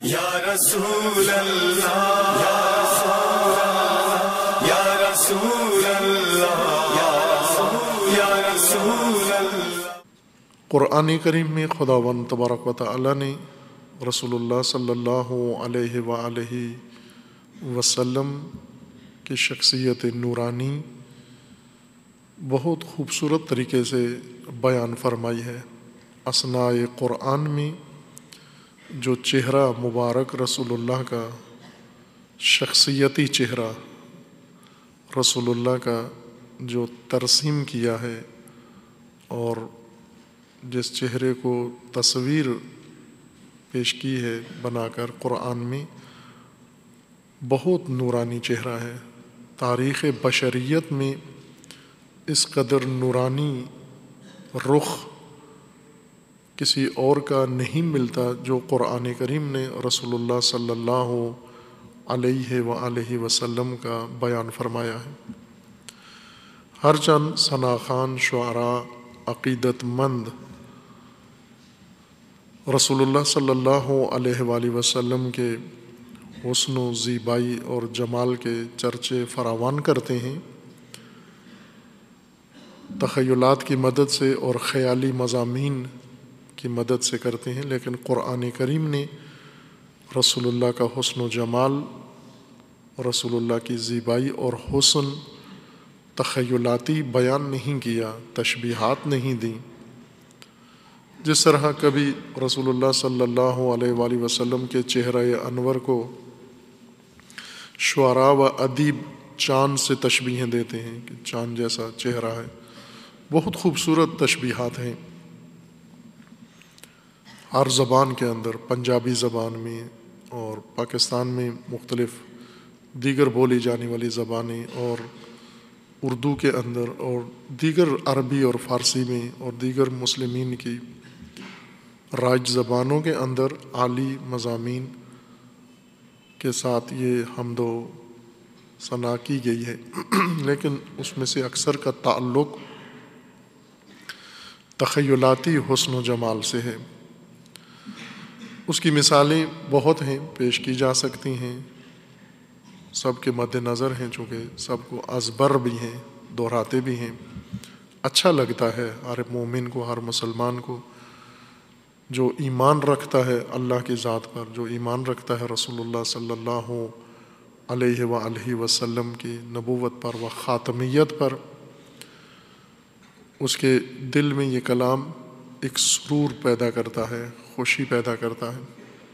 یا رسول اللہ یا رسول اللہ یا رسول اللہ۔ قرآن کریم میں خداوند تبارک و تعالی نے رسول اللہ صلی اللہ علیہ وآلہ وسلم کی شخصیت نورانی بہت خوبصورت طریقے سے بیان فرمائی ہے۔ اثناء قرآن میں جو چہرہ مبارک رسول اللہ کا شخصیتی چہرہ رسول اللہ کا جو ترسیم کیا ہے اور جس چہرے کو تصویر پیش کی ہے بنا کر قرآن میں، بہت نورانی چہرہ ہے۔ تاریخ بشریت میں اس قدر نورانی رخ کسی اور کا نہیں ملتا جو قرآن کریم نے رسول اللہ صلی اللہ علیہ وآلہ وسلم کا بیان فرمایا ہے۔ ہر چند ثناخوان شعراء عقیدت مند رسول اللہ صلی اللہ علیہ وآلہ وسلم کے حسن و زیبائی اور جمال کے چرچے فراوان کرتے ہیں، تخیلات کی مدد سے اور خیالی مضامین کی مدد سے کرتے ہیں، لیکن قرآن کریم نے رسول اللہ کا حسن و جمال، رسول اللہ کی زیبائی اور حسن تخیلاتی بیان نہیں کیا، تشبیہات نہیں دیں۔ جس طرح کبھی رسول اللہ صلی اللہ علیہ وآلہ وسلم کے چہرہ انور کو شعراء و ادیب چاند سے تشبیہیں دیتے ہیں کہ چاند جیسا چہرہ ہے، بہت خوبصورت تشبیہات ہیں۔ ہر زبان کے اندر، پنجابی زبان میں اور پاکستان میں مختلف دیگر بولی جانے والی زبانیں اور اردو کے اندر اور دیگر عربی اور فارسی میں اور دیگر مسلمین کی رائج زبانوں کے اندر عالی مضامین کے ساتھ یہ حمد و ثنا کی گئی ہے، لیکن اس میں سے اکثر کا تعلق تخیلاتی حسن و جمال سے ہے۔ اس کی مثالیں بہت ہیں، پیش کی جا سکتی ہیں، سب کے مد نظر ہیں، چونکہ سب کو ازبر بھی ہیں، دہراتے بھی ہیں۔ اچھا لگتا ہے ہر مومن کو، ہر مسلمان کو جو ایمان رکھتا ہے اللہ کی ذات پر، جو ایمان رکھتا ہے رسول اللہ صلی اللہ علیہ وآلہ وسلم کی نبوت پر و خاتمیت پر، اس کے دل میں یہ کلام ایک سرور پیدا کرتا ہے، خوشی پیدا کرتا ہے۔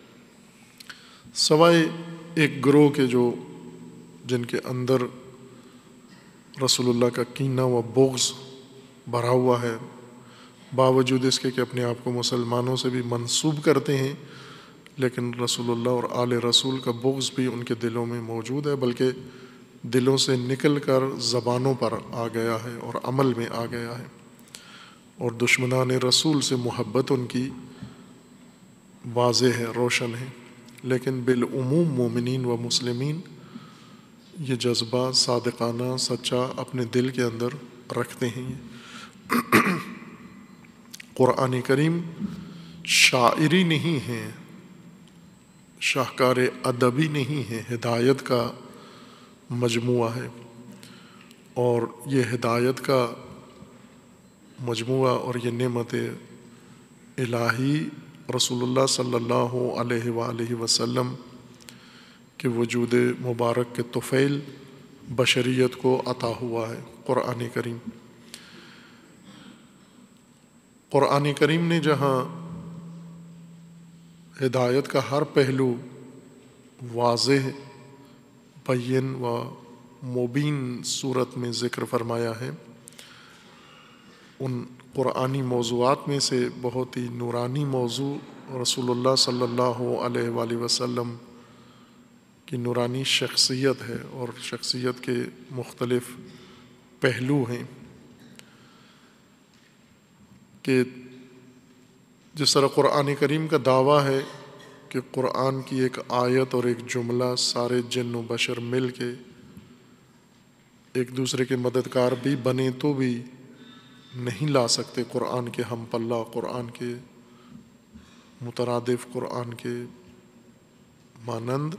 سوائے ایک گروہ کے جو جن کے اندر رسول اللہ کا کینہ و بغض بھرا ہوا ہے، باوجود اس کے کہ اپنے آپ کو مسلمانوں سے بھی منسوب کرتے ہیں، لیکن رسول اللہ اور آل رسول کا بغض بھی ان کے دلوں میں موجود ہے، بلکہ دلوں سے نکل کر زبانوں پر آ گیا ہے اور عمل میں آ گیا ہے، اور دشمنان رسول سے محبت ان کی واضح ہے، روشن ہے۔ لیکن بالعموم مومنین و مسلمین یہ جذبہ صادقانہ سچا اپنے دل کے اندر رکھتے ہیں۔ قرآن کریم شاعری نہیں ہے، شاہکار ادبی نہیں ہے، ہدایت کا مجموعہ ہے، اور یہ ہدایت کا مجموعہ اور یہ نعمت الہی رسول اللہ صلی اللہ علیہ وآلہ وسلم کے وجود مبارک کے طفیل بشریت کو عطا ہوا ہے قرآن کریم۔ قرآن کریم نے جہاں ہدایت کا ہر پہلو واضح، بین و مبین صورت میں ذکر فرمایا ہے، ان قرآنی موضوعات میں سے بہت ہی نورانی موضوع رسول اللہ صلی اللہ علیہ وآلہ وسلم کی نورانی شخصیت ہے، اور شخصیت کے مختلف پہلو ہیں کہ جس طرح قرآن کریم کا دعویٰ ہے کہ قرآن کی ایک آیت اور ایک جملہ سارے جن و بشر مل کے ایک دوسرے کے مددگار بھی بنے تو بھی نہیں لا سکتے قرآن کے ہم پلہ، قرآن کے مترادف، قرآن کے مانند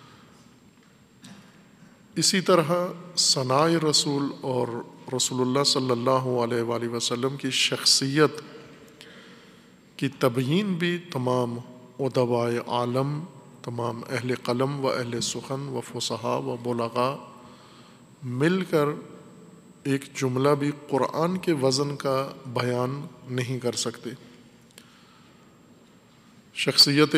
اسی طرح ثناء رسول اور رسول اللہ صلی اللہ علیہ وآلہ وسلم کی شخصیت کی تبیین بھی تمام ادبائے عالم، تمام اہل قلم و اہل سخن و فصحاء و بلغاء مل کر ایک جملہ بھی قرآن کے وزن کا بیان نہیں کر سکتے۔ شخصیت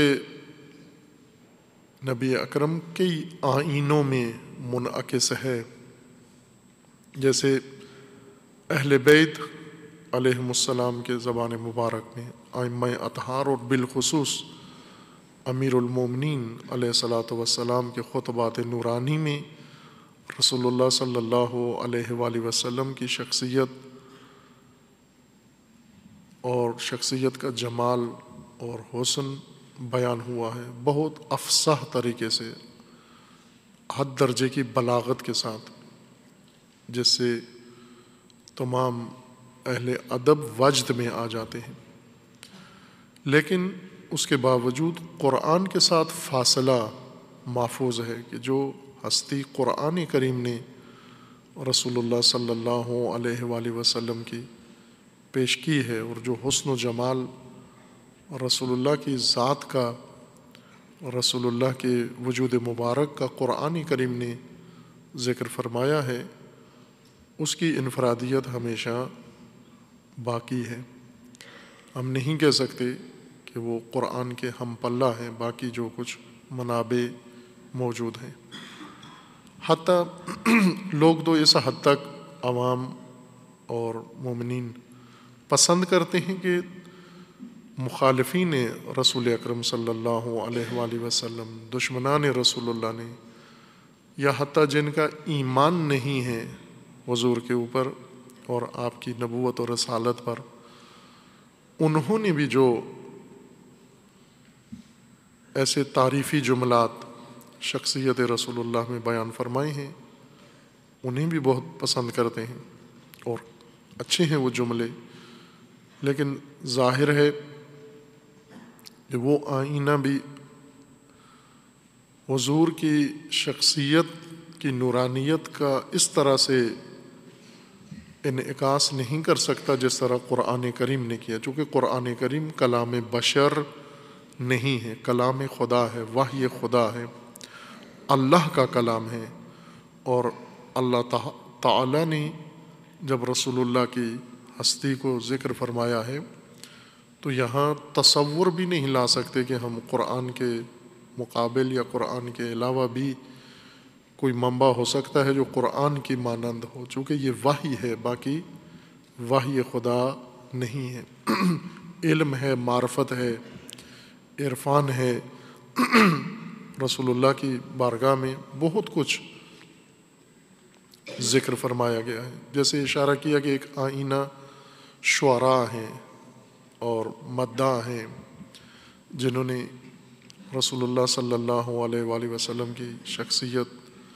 نبی اکرم کئی آئینوں میں منعکس ہے، جیسے اہل بیت علیہم السلام کے زبان مبارک میں، ائمہ اطہار اور بالخصوص امیر المومنین علیہ الصلاۃ والسلام کے خطبات نورانی میں رسول اللہ صلی اللہ علیہ وآلہ وسلم کی شخصیت اور شخصیت کا جمال اور حسن بیان ہوا ہے، بہت افصح طریقے سے، حد درجے کی بلاغت کے ساتھ، جس سے تمام اہل ادب وجد میں آ جاتے ہیں۔ لیکن اس کے باوجود قرآن کے ساتھ فاصلہ محفوظ ہے کہ جو ہستی قرآن کریم نے رسول اللہ صلی اللہ علیہ وآلہ وسلم کی پیش کی ہے، اور جو حسن و جمال رسول اللہ کی ذات کا، رسول اللہ کے وجود مبارک کا قرآن کریم نے ذکر فرمایا ہے، اس کی انفرادیت ہمیشہ باقی ہے۔ ہم نہیں کہہ سکتے کہ وہ قرآن کے ہم پلہ ہیں باقی جو کچھ منابع موجود ہیں۔ حتیٰ لوگ تو اس حد تک عوام اور مومنین پسند کرتے ہیں کہ مخالفین رسول اکرم صلی اللہ علیہ وآلہ وسلم، دشمنان رسول اللہ نے، یا حتیٰ جن کا ایمان نہیں ہے حضور کے اوپر اور آپ کی نبوت اور رسالت پر، انہوں نے بھی جو ایسے تعریفی جملات شخصیت رسول اللہ میں بیان فرمائے ہیں، انہیں بھی بہت پسند کرتے ہیں اور اچھے ہیں وہ جملے، لیکن ظاہر ہے کہ وہ آئینہ بھی حضور کی شخصیت کی نورانیت کا اس طرح سے انعکاس نہیں کر سکتا جس طرح قرآن کریم نے کیا، چونکہ قرآن کریم کلام بشر نہیں ہے، کلام خدا ہے، وحی خدا ہے، اللہ کا کلام ہے۔ اور اللہ تعالیٰ نے جب رسول اللہ کی ہستی کو ذکر فرمایا ہے تو یہاں تصور بھی نہیں لا سکتے کہ ہم قرآن کے مقابل یا قرآن کے علاوہ بھی کوئی منبع ہو سکتا ہے جو قرآن کی مانند ہو، چونکہ یہ وحی ہے، باقی وحی خدا نہیں ہے۔ علم ہے، معرفت ہے، عرفان ہے، رسول اللہ کی بارگاہ میں بہت کچھ ذکر فرمایا گیا ہے۔ جیسے اشارہ کیا کہ ایک آئینہ شعراء ہیں اور مداح ہیں جنہوں نے رسول اللہ صلی اللہ علیہ وآلہ وسلم کی شخصیت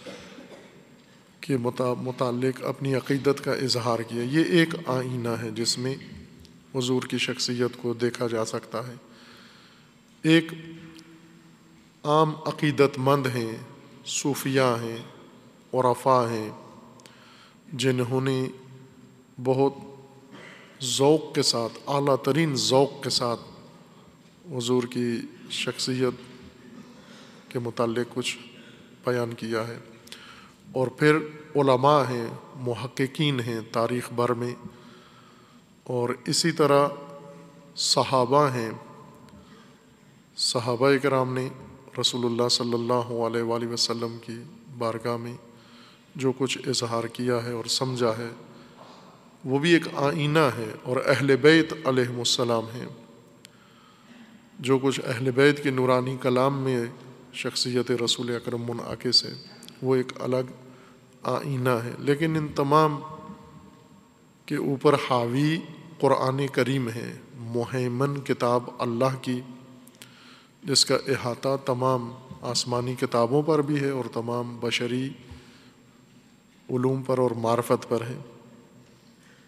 کے متعلق اپنی عقیدت کا اظہار کیا۔ یہ ایک آئینہ ہے جس میں حضور کی شخصیت کو دیکھا جا سکتا ہے۔ ایک عام عقیدت مند ہیں، صوفیاء ہیں، عرفاء ہیں، جنہوں نے بہت ذوق کے ساتھ، اعلیٰ ترین ذوق کے ساتھ حضور کی شخصیت کے متعلق کچھ بیان کیا ہے۔ اور پھر علماء ہیں، محققین ہیں تاریخ بھر میں، اور اسی طرح صحابہ ہیں، صحابہ کرام نے رسول اللہ صلی اللہ علیہ وآلہ وسلم کی بارگاہ میں جو کچھ اظہار کیا ہے اور سمجھا ہے وہ بھی ایک آئینہ ہے۔ اور اہل بیت علیہم السلام ہیں، جو کچھ اہل بیت کے نورانی کلام میں شخصیت رسول اکرم منعکس ہے وہ ایک الگ آئینہ ہے۔ لیکن ان تمام کے اوپر حاوی قرآن کریم ہے، مہیمن کتاب اللہ کی، جس کا احاطہ تمام آسمانی کتابوں پر بھی ہے اور تمام بشری علوم پر اور معرفت پر ہے۔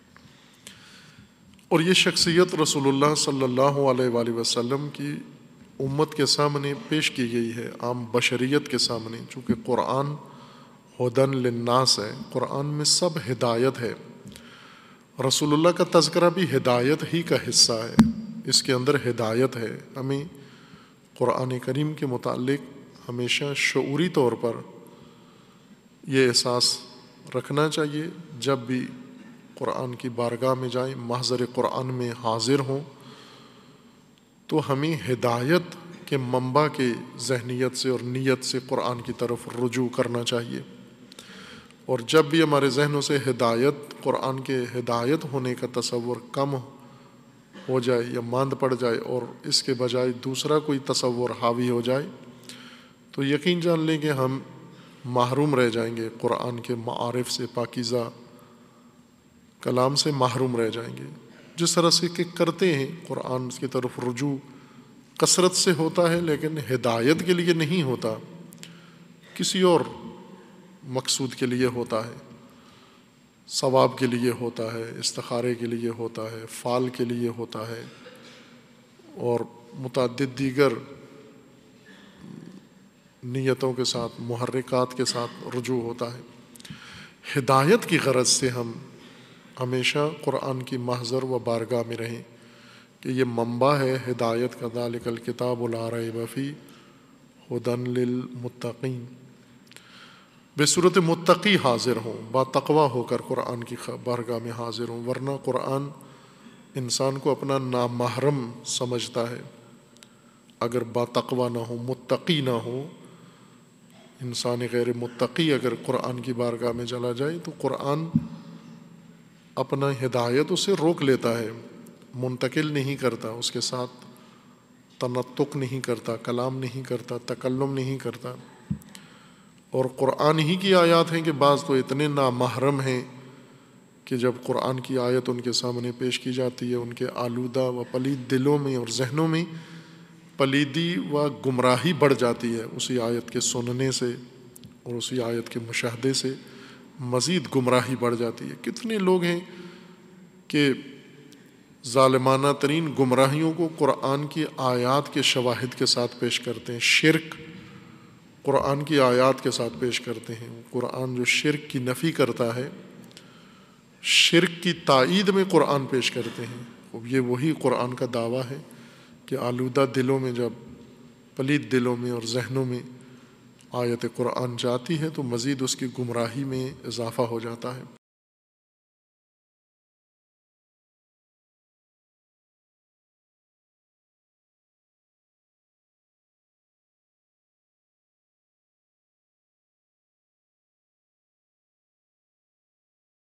اور یہ شخصیت رسول اللہ صلی اللہ علیہ وآلہ وسلم کی امت کے سامنے پیش کی گئی ہے، عام بشریت کے سامنے، چونکہ قرآن ہدن للناس ہے، قرآن میں سب ہدایت ہے۔ رسول اللہ کا تذکرہ بھی ہدایت ہی کا حصہ ہے، اس کے اندر ہدایت ہے۔ ہمیں قرآن کریم کے متعلق ہمیشہ شعوری طور پر یہ احساس رکھنا چاہیے، جب بھی قرآن کی بارگاہ میں جائیں، محضر قرآن میں حاضر ہوں، تو ہمیں ہدایت کے منبع کے ذہنیت سے اور نیت سے قرآن کی طرف رجوع کرنا چاہیے۔ اور جب بھی ہمارے ذہنوں سے ہدایت، قرآن کے ہدایت ہونے کا تصور کم ہو جائے یا ماند پڑ جائے اور اس کے بجائے دوسرا کوئی تصور حاوی ہو جائے، تو یقین جان لیں کہ ہم محروم رہ جائیں گے، قرآن کے معارف سے، پاکیزہ کلام سے محروم رہ جائیں گے۔ جس طرح سے کہ کرتے ہیں، قرآن کی طرف رجوع کثرت سے ہوتا ہے، لیکن ہدایت کے لیے نہیں ہوتا، کسی اور مقصود کے لیے ہوتا ہے، ثواب کے لیے ہوتا ہے، استخارے کے لیے ہوتا ہے، فال کے لیے ہوتا ہے، اور متعدد دیگر نیتوں کے ساتھ، محرکات کے ساتھ رجوع ہوتا ہے۔ ہدایت کی غرض سے ہم ہمیشہ قرآن کی محضر و بارگاہ میں رہیں کہ یہ منبع ہے ہدایت کا، ذالک الکتاب لا ریب فیہ ھدی للمتقین۔ بے صورت متقی حاضر ہوں، با تقویٰ ہو کر قرآن کی بارگاہ میں حاضر ہوں، ورنہ قرآن انسان کو اپنا نامحرم سمجھتا ہے۔ اگر با تقویٰ نہ ہو، متقی نہ ہو، انسان غیر متقی اگر قرآن کی بارگاہ میں چلا جائے تو قرآن اپنا ہدایت اسے روک لیتا ہے، منتقل نہیں کرتا، اس کے ساتھ تنطق نہیں کرتا، کلام نہیں کرتا، تکلم نہیں کرتا۔ اور قرآن ہی کی آیات ہیں کہ بعض تو اتنے نامحرم ہیں کہ جب قرآن کی آیت ان کے سامنے پیش کی جاتی ہے، ان کے آلودہ و پلید دلوں میں اور ذہنوں میں پلیدی و گمراہی بڑھ جاتی ہے، اسی آیت کے سننے سے اور اسی آیت کے مشاہدے سے مزید گمراہی بڑھ جاتی ہے۔ کتنے لوگ ہیں کہ ظالمانہ ترین گمراہیوں کو قرآن کی آیات کے شواہد کے ساتھ پیش کرتے ہیں، شرک قرآن کی آیات کے ساتھ پیش کرتے ہیں۔ قرآن جو شرک کی نفی کرتا ہے، شرک کی تائید میں قرآن پیش کرتے ہیں۔ اب یہ وہی قرآن کا دعویٰ ہے کہ آلودہ دلوں میں، جب پلید دلوں میں اور ذہنوں میں آیت قرآن جاتی ہے تو مزید اس کی گمراہی میں اضافہ ہو جاتا ہے۔